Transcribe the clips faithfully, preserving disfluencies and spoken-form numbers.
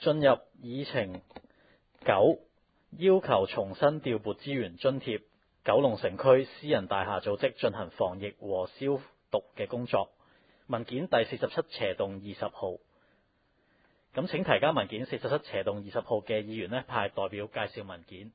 進入議程九，要求重新調撥資源津貼九龍城區私人大廈組織進行防疫和消毒嘅工作。文件第四十七斜棟二十號。咁請提交文件四十七斜棟二十號嘅議員呢，派代表介紹文件。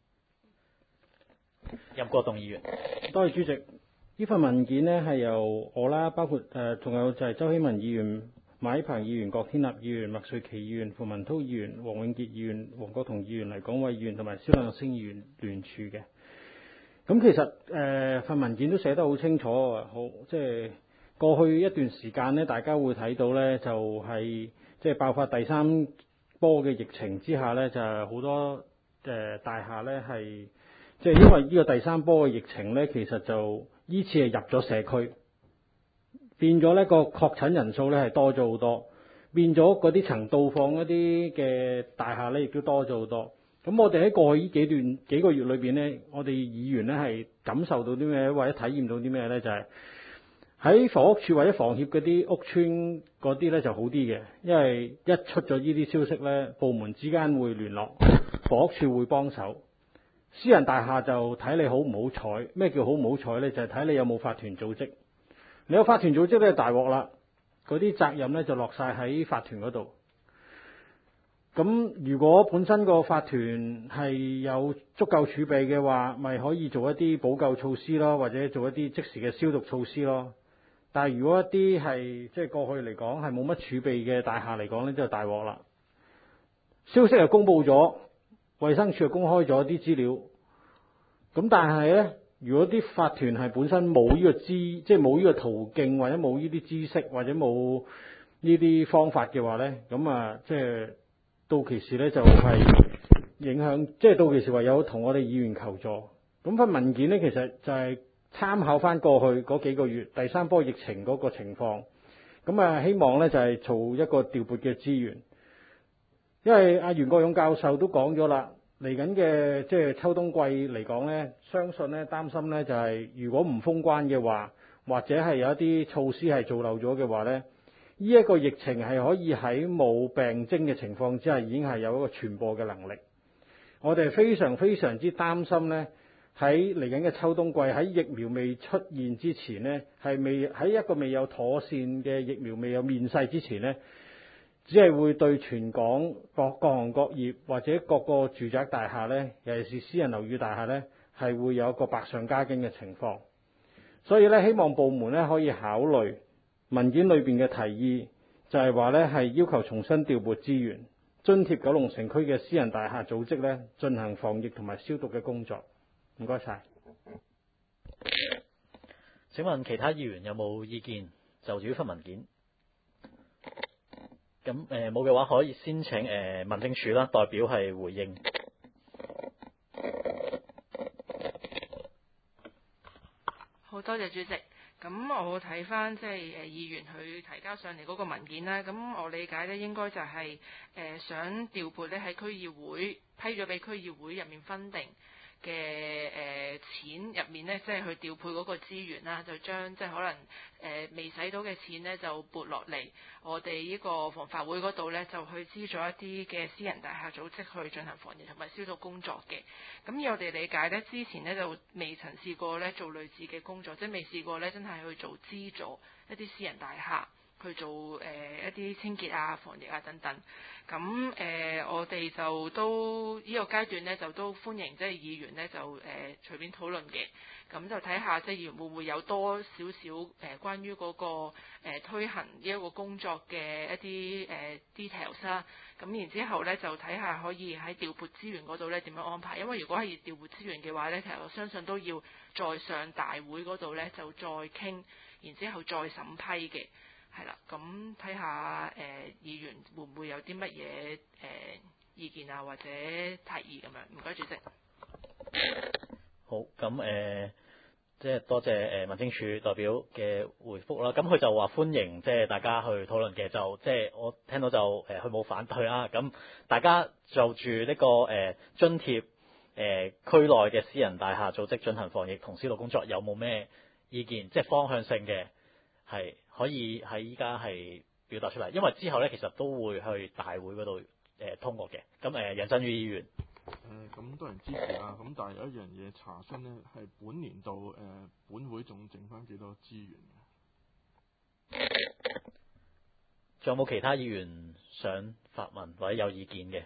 任國棟議員。 多謝主席。呢份文件呢係由我啦，包括誒仲、呃、有就係周希文議員、馬喜鵬議員、郭天立議員、麥瑞琪議員、傅文濤議員、黃永傑議員、黃國同議員、黎廣偉議員同埋蕭亮星議員聯署嘅。咁其實誒份、呃、文件都寫得好清楚啊，好即係過去一段時間呢，大家會睇到呢，就係即係爆發第三波嘅疫情之下呢，就係、是、好多誒、呃、大廈呢係即係因為呢個第三波嘅疫情呢，其實就依次係入咗社區，變咗呢個確診人數呢係多咗好多，變咗嗰啲曾到訪一啲嘅大廈呢亦都多咗好多。咁我哋喺過去呢幾段幾個月裏邊呢，我哋議員呢係感受到啲咩，或者體驗到啲咩呢？就係、是、喺房屋署或者房協嗰啲屋邨嗰啲呢就好啲嘅，因為一出咗呢啲消息呢，部門之間會聯絡，房屋署會幫手。私人大廈就睇你好唔好彩，咩叫好唔好彩呢？就係、是、睇你有冇法團組織。你有法團組織呢，大鑊啦，嗰啲責任呢就落晒喺法團嗰度。咁如果本身個法團係有足夠儲備嘅話，咪可以做一啲補救措施咯，或者做一啲即時嘅消毒措施咯。但係如果一啲係即係過去嚟講係冇乜儲備嘅大廈嚟講呢，就大鑊啦。消息又公佈咗。衛生署公開咗啲資料，咁但係呢，如果啲法團係本身冇呢個知，即係冇呢個途徑或者冇呢啲知識或者冇呢啲方法嘅話呢，咁啊，即係到期時呢就係影響，即係到期時唯有同我哋議員求助。咁份文件呢，其實就係參考翻過去嗰幾個月第三波疫情嗰個情況，咁啊，希望呢就係做一個調撥嘅資源。因為阿袁國勇教授都講咗啦，嚟緊嘅即係秋冬季嚟講呢，相信呢擔心呢就係如果唔封關嘅話，或者係有一啲措施係做漏咗嘅話呢，呢一個疫情係可以喺冇病徵嘅情況之下已經係有一個傳播嘅能力。我哋非常非常之擔心呢，喺嚟緊嘅秋冬季喺疫苗未出現之前呢，係未喺一個未有妥善嘅疫苗未有面世之前呢，只係會對全港各各行各業或者各個住宅大廈呢，尤其是私人樓宇大廈呢，係會有一個百上加斤嘅情況。所以呢，希望部門呢可以考慮文件裏邊嘅提議，就係話呢係要求重新調撥資源，津貼九龍城區嘅私人大廈組織呢進行防疫同埋消毒嘅工作。唔該晒。 請問其他議員有冇意見就住呢份文件？咁誒冇嘅話，可以先請誒、呃、民政處啦代表係回應。 好多謝主席。咁我睇翻即係誒議員佢提交上嚟嗰個文件啦。咁我理解咧應該就係、是、誒、呃、想調撥咧喺區議會批咗俾區議會入面分定嘅誒、呃、錢入面呢，即係去調配嗰個資源啦，就將即係可能誒、呃、未使到嘅錢呢，就撥落嚟我哋呢個防法會嗰度呢，就去資助一啲嘅私人大廈組織去進行防疫同埋消毒工作嘅。咁以我哋理解呢，之前呢就未曾試過呢做類似嘅工作，即係未試過呢真係去做資助一啲私人大廈去做誒、呃、一啲清潔啊、防疫啊等等。咁誒、呃，我哋就都呢、這個階段呢，就都歡迎即係議員呢，就誒、呃、隨便討論嘅。咁就睇下即係議員會唔會有多少少誒關於嗰、那個、呃、推行呢一個工作嘅一啲誒、呃、details 啦。咁然之後呢，就睇下可以喺調撥資源嗰度呢點樣安排。因為如果係調撥資源嘅話呢，其實我相信都要再上大會嗰度呢，就再傾，然之後再審批嘅。係啦，咁睇下誒議員會唔會有啲乜嘢誒意見啊，或者提議咁樣。唔該，主席。 好，咁誒、呃，即係多謝誒、呃、民政處代表嘅回覆啦。咁佢就話歡迎即係大家去討論嘅，就即係我聽到就誒佢冇反對啦。咁大家就住呢、這個誒、呃、津貼誒、呃、區內嘅私人大廈組織進行防疫同消毒工作，有冇咩意見？即係方向性嘅。係可以喺依家係表達出嚟，因為之後咧其實都會去大會嗰度誒通過嘅。咁誒楊振宇議員。 誒咁當然支持啦，咁但係有一樣嘢查詢咧，係本年度誒、呃、本會仲剩翻幾多資源嘅？ 仲有冇其他議員想發問或者有意見嘅？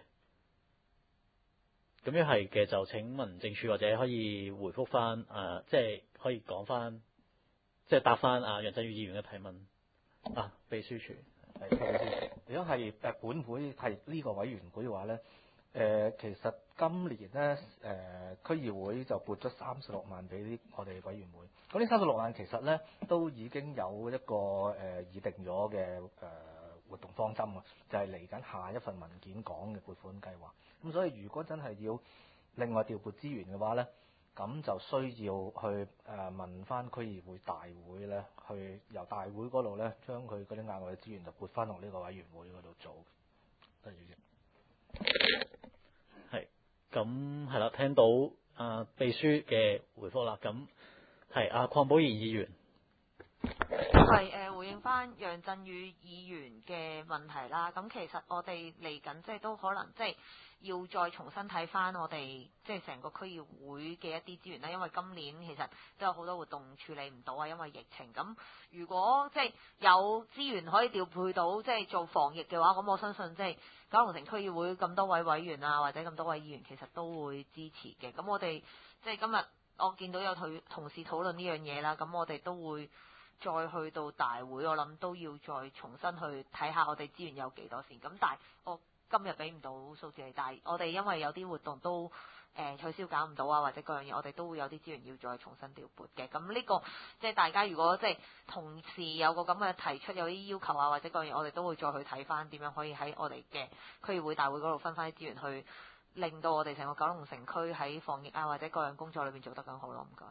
咁樣係嘅就請民政處或者可以回覆翻誒，即係可以講翻，即係答翻啊楊振宇議員嘅提問。啊，秘書處。 係，秘書處。如果係誒本會係呢個委員會嘅話咧，誒、呃、其實今年咧誒、呃、區議會就撥咗三十六萬俾啲我哋委員會。咁呢三十六萬其實咧都已經有一個誒、呃、擬定咗嘅誒活動方針啊，就係嚟緊下一份文件講嘅撥款計劃。咁所以如果真係要另外調撥資源嘅話咧，咁就需要去誒、呃、問翻區議會大會咧，去由大會嗰度咧將佢嗰啲額外嘅資源就撥翻落呢個委員會嗰度做。多謝主席。 係，咁係啦，聽到啊秘書嘅回覆啦，咁係阿鄺寶賢議員。 係誒、呃、回應翻楊振宇議員嘅問題啦。咁其實我哋嚟緊即係都可能即係要再重新睇翻我哋即係成個區議會嘅一啲資源啦。因為今年其實都有好多活動處理唔到啊，因為疫情。咁如果即係有資源可以調配到即係做防疫嘅話，咁我相信即係九龍城區議會咁多位委員啊，或者咁多位議員其實都會支持嘅。咁我哋即係今日我見到有同同事討論呢樣嘢啦，咁我哋都會再去到大會，我諗都要再重新去睇下我哋資源有幾多先。咁但係我今日俾唔到數字嚟，但係我哋因為有啲活動都誒、呃、取消搞唔到啊，或者各樣嘢，我哋都會有啲資源要再重新調撥嘅。咁呢、這個即係大家如果即係同時有個咁嘅提出有啲要求啊，或者各樣嘢，我哋都會再去睇翻點樣可以喺我哋嘅區議會大會嗰度分翻啲資源去令到我哋成個九龍城區喺防疫啊或者各樣工作裏邊做得更好咯。唔該。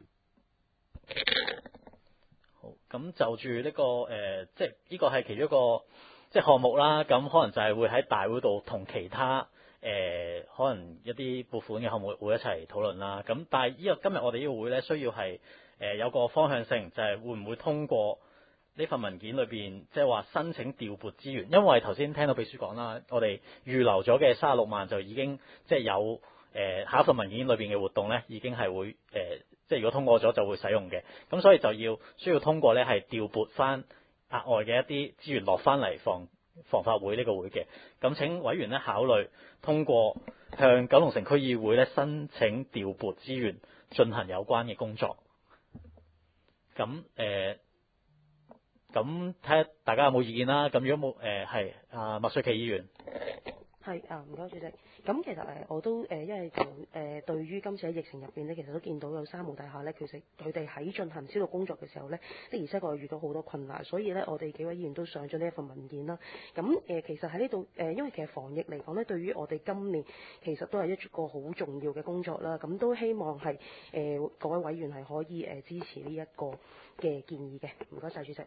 好，咁就住呢、這個誒、呃，即係呢個係其中一個即係項目啦。咁可能就係會喺大會度同其他誒、呃、可能一啲撥款嘅項目會一齊討論啦。咁但係呢個今日我哋呢個會咧，需要係誒、呃、有個方向性，就係、是、會唔會通過呢份文件裏邊，即係話申請調撥資源。因為頭先聽到秘書講啦，我哋預留咗嘅三十六萬就已經即係有誒、呃、下一份文件裏邊嘅活動咧，已經係會誒。呃即係如果通過咗就會使用嘅，咁所以就要需要通過咧係調撥翻額外嘅一啲資源落翻嚟防防法會呢個會嘅。咁請委員咧考慮通過向九龍城區議會咧申請調撥資源進行有關嘅工作。咁誒，咁睇下大家有冇意見啦。咁如果冇誒係啊麥萃琪議員。 係啊，唔該主席。咁其實誒我都誒，因為就誒對於今次喺疫情入邊咧，其實都見到有三無大廈咧，其實佢哋喺進行消毒工作嘅時候咧，的而且確遇到好多困難，所以咧我哋幾位議員都上咗呢一份文件啦。咁誒其實喺呢度誒，因為其實防疫嚟講咧，對於我哋今年其實都係一個好重要嘅工作啦。咁都希望係誒各位委員係可以誒支持呢一個嘅建議嘅。唔該晒主席。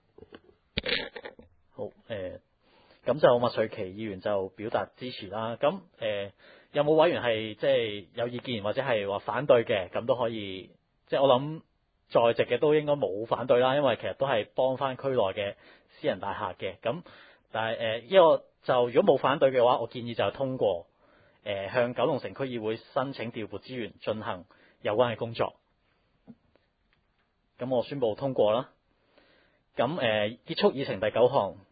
好誒。呃咁就麥萃琪議員就表達支持啦。咁誒、呃、有冇委員係即係有意見或者係話反對嘅？咁都可以，即係我諗在席嘅都應該冇反對啦，因為其實都係幫翻區內嘅私人大廈嘅。咁但係誒呢個就如果冇反對嘅話，我建議就係通過誒、呃、向九龍城區議會申請調撥資源進行有關嘅工作。咁我宣布通過啦。咁誒、呃、結束議程第九項。